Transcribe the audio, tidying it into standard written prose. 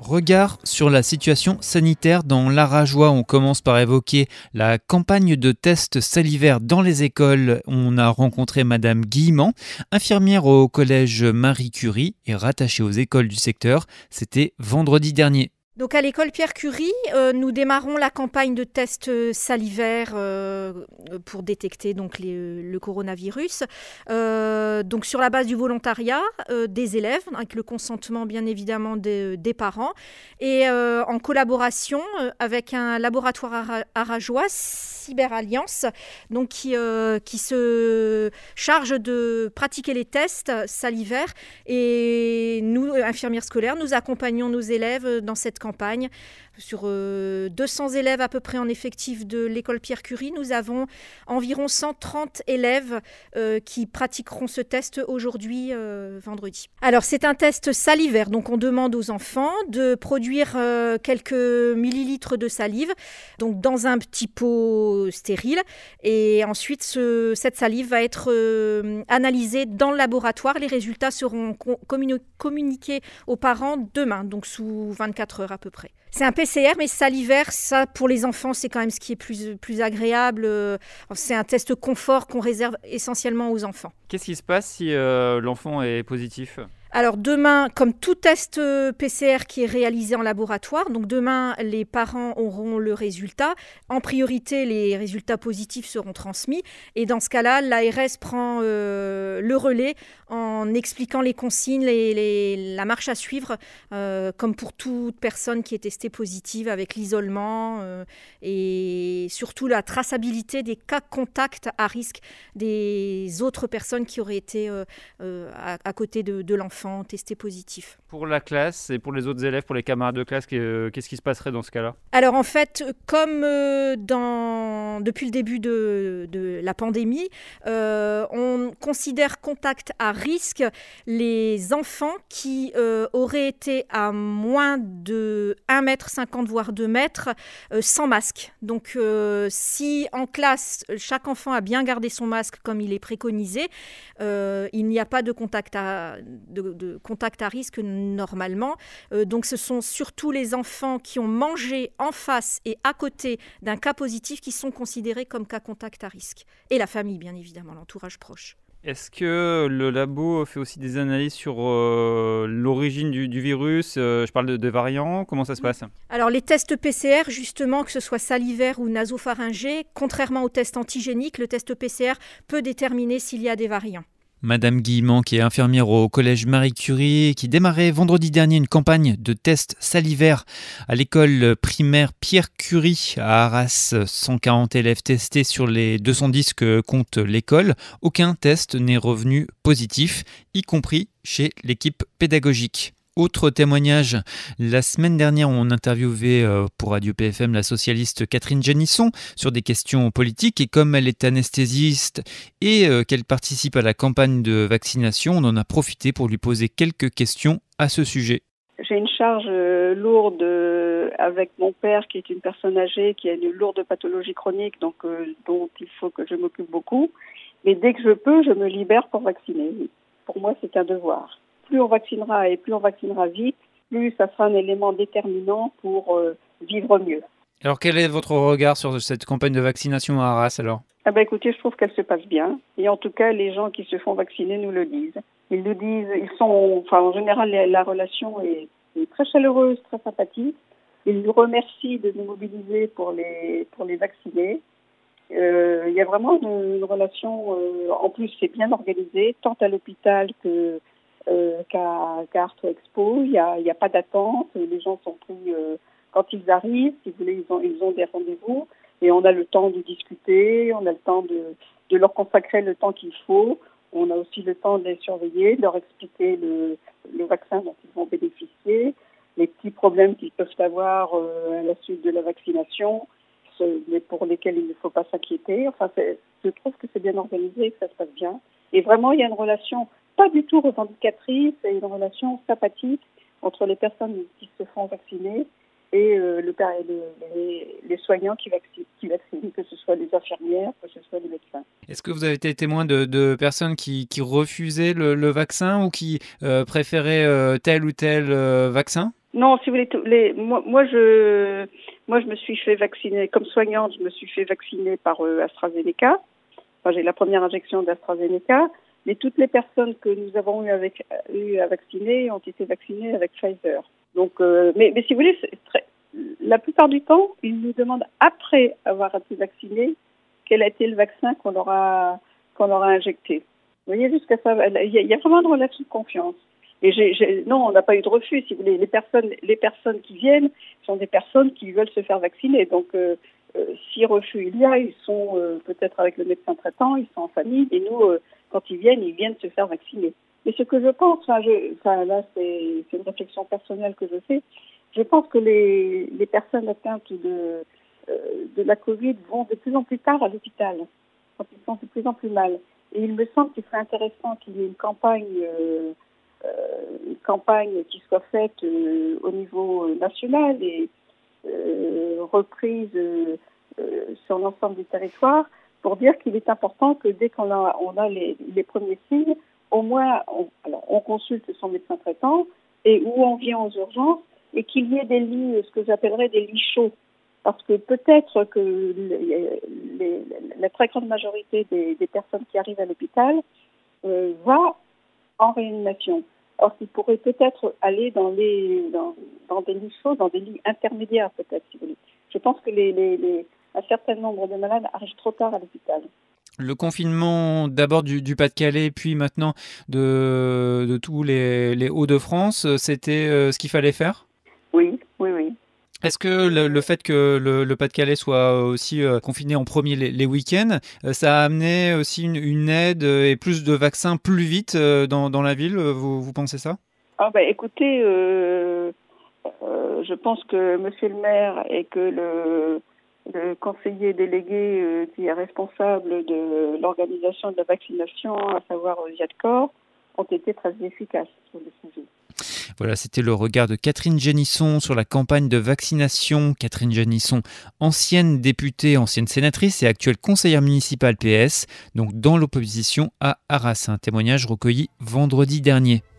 Regard sur la situation sanitaire dans l'Arajois. On commence par évoquer la campagne de tests salivaires dans les écoles. On a rencontré Madame Guillemant, infirmière au collège Marie Curie et rattachée aux écoles du secteur. C'était vendredi dernier. Donc à l'école Pierre Curie, nous démarrons la campagne de tests salivaires pour détecter donc le coronavirus. Donc sur la base du volontariat des élèves, avec le consentement bien évidemment des parents, et en collaboration avec un laboratoire arajois, Cyberalliance, donc qui se charge de pratiquer les tests salivaires. Et nous, infirmières scolaires, nous accompagnons nos élèves dans cette campagne. Sur 200 élèves à peu près en effectif de l'école Pierre Curie, nous avons environ 130 élèves qui pratiqueront ce test aujourd'hui, vendredi. Alors c'est un test salivaire, donc on demande aux enfants de produire quelques millilitres de salive, donc dans un petit pot stérile, et ensuite cette salive va être analysée dans le laboratoire. Les résultats seront communiqués aux parents demain, donc sous 24 heures à peu près. C'est un PCR, mais salivaire, ça pour les enfants, c'est quand même ce qui est plus agréable. C'est un test confort qu'on réserve essentiellement aux enfants. Qu'est-ce qui se passe si l'enfant est positif ? Alors demain, comme tout test PCR qui est réalisé en laboratoire, donc demain les parents auront le résultat. En priorité, les résultats positifs seront transmis. Et dans ce cas-là, l'ARS prend le relais en expliquant les consignes, la marche à suivre, comme pour toute personne qui est testée positive, avec l'isolement et surtout la traçabilité des cas contacts à risque des autres personnes qui auraient été à côté de l'enfant testé positif. Pour la classe et pour les autres élèves, pour les camarades de classe, qu'est-ce qui se passerait dans ce cas-là ? Alors en fait, comme depuis le début de la pandémie, on considère contact à risque les enfants qui auraient été à moins de 1,50 m, voire 2 mètres, sans masque. Donc si en classe, chaque enfant a bien gardé son masque comme il est préconisé, il n'y a pas de contact à risque normalement. Donc ce sont surtout les enfants qui ont mangé en face et à côté d'un cas positif qui sont considérés comme cas contact à risque. Et la famille, bien évidemment, l'entourage proche. Est-ce que le labo fait aussi des analyses sur l'origine du virus ? Je parle de variants, comment ça se passe ? Alors les tests PCR, justement, que ce soit salivaire ou nasopharyngé, contrairement aux tests antigéniques, le test PCR peut déterminer s'il y a des variants. Madame Guillemant, qui est infirmière au collège Marie Curie, qui démarrait vendredi dernier une campagne de tests salivaires à l'école primaire Pierre Curie à Arras. 140 élèves testés sur les 210 que compte l'école. Aucun test n'est revenu positif, y compris chez l'équipe pédagogique. Autre témoignage, la semaine dernière, on interviewait pour Radio PFM la socialiste Catherine Génisson sur des questions politiques, et comme elle est anesthésiste et qu'elle participe à la campagne de vaccination, on en a profité pour lui poser quelques questions à ce sujet. J'ai une charge lourde avec mon père qui est une personne âgée qui a une lourde pathologie chronique, donc dont il faut que je m'occupe beaucoup. Mais dès que je peux, je me libère pour vacciner. Pour moi, c'est un devoir. Plus on vaccinera et plus on vaccinera vite, plus ça sera un élément déterminant pour vivre mieux. Alors quel est votre regard sur cette campagne de vaccination à Arras alors ? Écoutez, je trouve qu'elle se passe bien. Et en tout cas, les gens qui se font vacciner nous le disent. Ils nous disent, en général, la relation est très chaleureuse, très sympathique. Ils nous remercient de nous mobiliser pour les vacciner. Il y a vraiment une relation, en plus c'est bien organisé, tant à l'hôpital qu'à Arto Expo. Il y a pas d'attente, les gens sont pris quand ils arrivent, si vous voulez, ils ont des rendez-vous et on a le temps de discuter, on a le temps de leur consacrer le temps qu'il faut. On a aussi le temps de les surveiller, de leur expliquer le vaccin dont ils vont bénéficier, les petits problèmes qu'ils peuvent avoir à la suite de la vaccination, mais pour lesquels il ne faut pas s'inquiéter. Enfin, je trouve que c'est bien organisé, que ça se passe bien. Et vraiment, il y a une relation pas du tout revendicatrice et une relation sympathique entre les personnes qui se font vacciner et les soignants qui vaccinent, que ce soit les infirmières, que ce soit les médecins. Est-ce que vous avez été témoin de personnes qui refusaient le vaccin ou qui préféraient tel ou tel vaccin ? Non, si vous voulez, moi, je me suis fait vacciner, comme soignante, je me suis fait vacciner par AstraZeneca. Enfin, j'ai la première injection d'AstraZeneca, mais toutes les personnes que nous avons eu à vacciner ont été vaccinées avec Pfizer. Donc, mais si vous voulez, la plupart du temps, ils nous demandent, après avoir été vaccinés, quel a été le vaccin qu'on aura injecté. Vous voyez, jusqu'à ça, il y a vraiment une relation de confiance. Et non, on n'a pas eu de refus. Si vous voulez, les personnes qui viennent sont des personnes qui veulent se faire vacciner. Donc, si refus il y a, ils sont peut-être avec le médecin traitant, ils sont en famille. Et nous, quand ils viennent se faire vacciner. Mais ce que je pense, là, c'est une réflexion personnelle que je fais. Je pense que les personnes atteintes de la Covid vont de plus en plus tard à l'hôpital, quand ils sont de plus en plus mal. Et il me semble qu'il serait intéressant qu'il y ait une campagne qui soit faite au niveau national et reprise sur l'ensemble du territoire pour dire qu'il est important que dès qu'on a les premiers signes, au moins on consulte son médecin traitant et où on vient aux urgences et qu'il y ait des lits, ce que j'appellerais des lits chauds. Parce que peut-être que la très grande majorité des personnes qui arrivent à l'hôpital va en réanimation. Or, ils pourraient peut-être aller dans des lits chauds, dans des lits intermédiaires peut-être, si vous voulez. Je pense que un certain nombre de malades arrivent trop tard à l'hôpital. Le confinement d'abord du Pas-de-Calais, puis maintenant de tous les Hauts-de-France, c'était ce qu'il fallait faire ? Oui. Est-ce que le fait que le Pas-de-Calais soit aussi confiné en premier les week-ends, ça a amené aussi une aide et plus de vaccins plus vite dans la ville, vous pensez ça ? Écoutez, je pense que monsieur le maire et que le conseiller délégué qui est responsable de l'organisation de la vaccination, à savoir Ziadcor, ont été très efficaces sur le sujet. Voilà, c'était le regard de Catherine Génisson sur la campagne de vaccination. Catherine Génisson, ancienne députée, ancienne sénatrice et actuelle conseillère municipale PS, donc dans l'opposition à Arras. Un témoignage recueilli vendredi dernier.